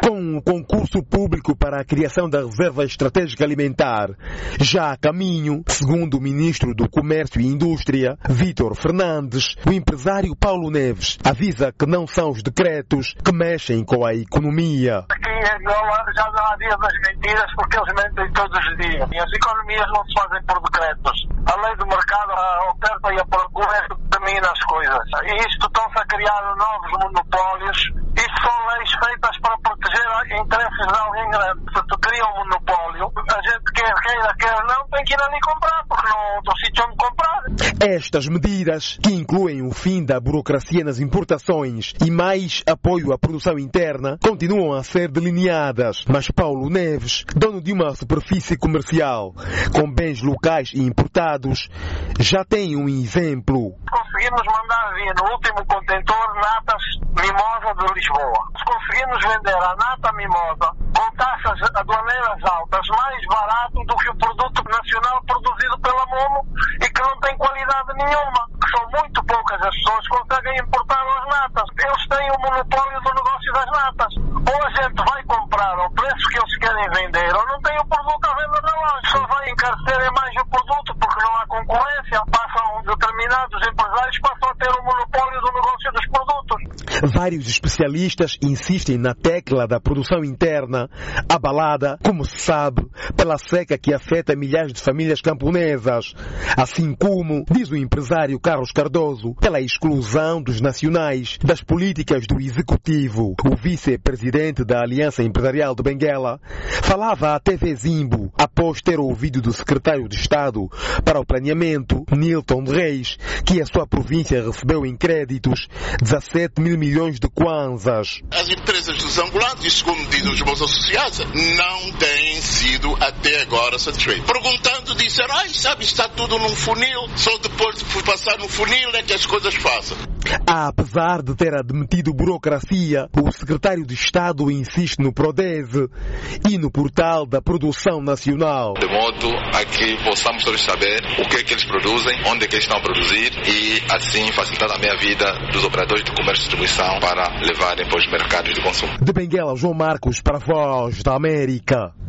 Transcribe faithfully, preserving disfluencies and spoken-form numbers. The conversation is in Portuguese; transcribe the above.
com um concurso público para a criação da Reserva Estratégica Alimentar, já a caminho, segundo o Ministro do Comércio e Indústria, Vítor Fernandes, o empresário Paulo Neves avisa que não são os decretos que mexem com a economia. Aqui em Angola já não há dia das mentiras porque eles mentem todos os dias. E as economias não se fazem por decretos. A lei do mercado, a oferta e a procura é que determina as coisas. E isto estão-se a criar novos monopólios. Isto são leis feitas para proteger interesses de alguém grande. Se tu cria um monopólio, a gente quer queira, quer não, tem que ir ali comprar, porque não há outro sítio onde comprar. Estas medidas, que incluem o fim da burocracia nas importações e mais apoio à produção interna, continuam a ser delineadas. Mas Paulo Neves, dono de uma superfície comercial com bens locais e importados, já tem um exemplo. Conseguimos mandar vir no último contentor natas mimosa de Lisboa. Conseguimos vender a nata mimosa com taxas aduaneiras altas mais barato do que o produto nacional produzido pela Momo e que não tem qualidade nenhuma. São muito poucas as pessoas que conseguem importar as natas. Eles têm o monopólio do negócio das natas. Ou a gente vai comprar ao preço que eles querem vender ou não tem o produto à venda na loja. Só vai encarecer mais o produto porque não há concorrência. Passam determinados empresários passam a ter o monopólio do negócio dos produtos. Vários especialistas insistem na tecla da produção interna, abalada, como se sabe, pela seca que afeta milhares de famílias camponesas, assim como, diz o empresário Carlos Cardoso, pela exclusão dos nacionais das políticas do executivo. O vice-presidente da Aliança Empresarial de Benguela falava à T V Zimbo após ter ouvido do secretário de Estado para o Planeamento, Nilton Reis, que a sua província recebeu em créditos dezassete mil milhões de kwanzas. As empresas dos angolanos, e segundo dizem os meus associados, não têm sido até agora satisfeitos. Perguntando, disseram, ai, sabe, está tudo num funil, só depois de passar no funil é que as coisas passam. Apesar de ter admitido burocracia, o secretário de Estado insiste no Prodese e no portal da produção nacional. De modo a que possamos todos saber o que é que eles produzem, onde é que eles estão a produzir e assim facilitar também a vida dos operadores de comércio e distribuição para levarem para os mercados de consumo. De Benguela, João Marcos para a Voz da América.